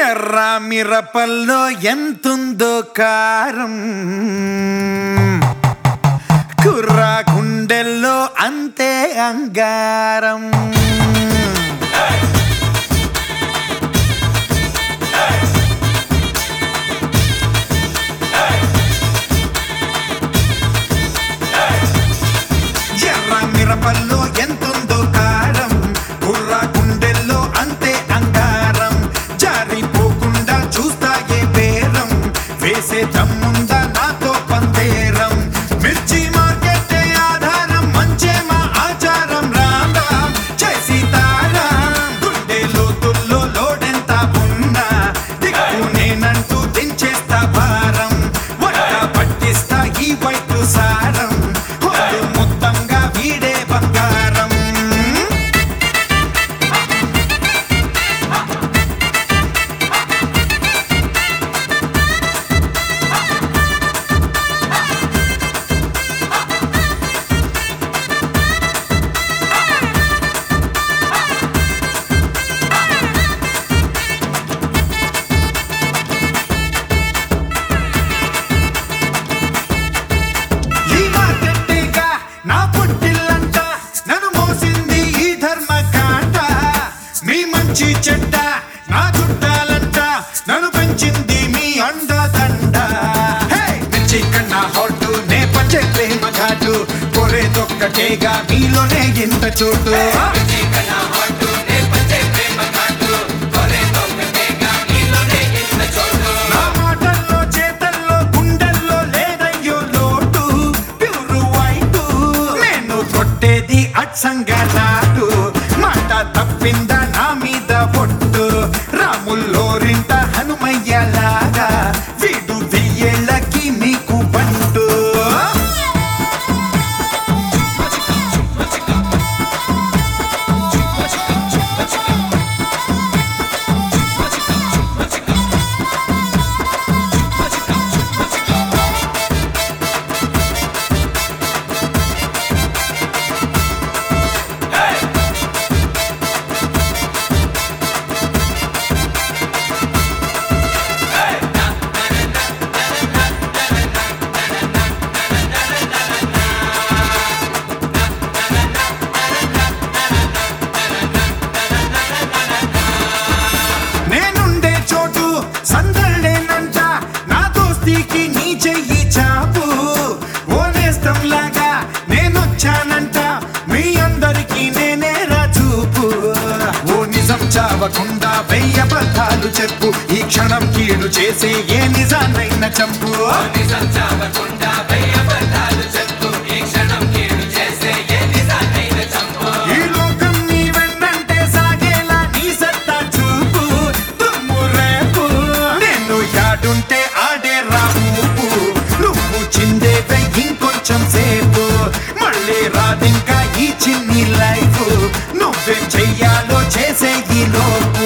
ఎర్ర మిరపల్లో ఎంతుందో కారం, కుర్ర గుండెల్లో అంతే అంగారం. ఎర్ర మిరపల్లో ఎంతుందో కారం, కుర్ర గుండెల్లో అంతే అంగారం. జారిపోకుండా చూస్తాగే బేరం, వేసే దమ్ముందా నాతో పందేరం. మిర్చి మార్కెట్టే ఆధారం, మంచే మా ఆచారం. రామ్ రామ్ జై సీతారాం. గుండె లోతుల్లో లోడెంత ఉన్నా దిక్కు నేనంటూ దించేస్తా భారం. వంట పట్టిస్తా ఈ వైపు సారం, హోరు మొత్తంగా వీడే బంగారం. ఈ మార్కెట్టేగా నా పుట్టిల్లంట, నన్ను మోసింది ఈ ధర్మకాండ. మీ మంచి చెడ్డ నా చుట్టాలంట, నన్ను పెంచింది మీ అండదండ. హే! మిర్చి కన్నా హాటు, నే పంచే ప్రేమ ఘాటు, కోరేదొక్కటేగా మీలోనే ఇంత చోటు. నా మాటల్లో చేతల్లో గుండెల్లో లేదయ్యో లోటు, ప్యూరు వైటు నేను కొట్టేది అచ్చంగా నాటు. మాట తప్పిందా నా మీద పొట్టు, రాముల్లోరింత హనుమయ్యలాగా వీడు వెయ్యేళ్ళకి మీకు బంటు. నేనుండే చోటు సందళ్ళేనంట, నా దోస్తీకి నీ చెయ్యి చాపు. ఓనేస్తం లాగా నేనొచ్చానంట, మీ అందరికీ నేనేరా చూపు. ఓ నిజం చావకుండా వెయ్యబద్ధాలు చెప్పు, ఈ క్షణం కీడు చేసే ఏ నిజాన్నైనా చంపు. ఈ లోకం నీ వెన్నంటే సాగేలా నీ సత్తా చూపు. దుమ్ము రేపు నేను యాడుంటే ఆడే రాము, నువ్వు చిందేవే ఇంకొంచెం సేపు. మళ్ళీ రాదింకా ఈ చిన్ని లైఫ్, నువ్వేం చెయ్యాలో చేసే ఈ లోపు.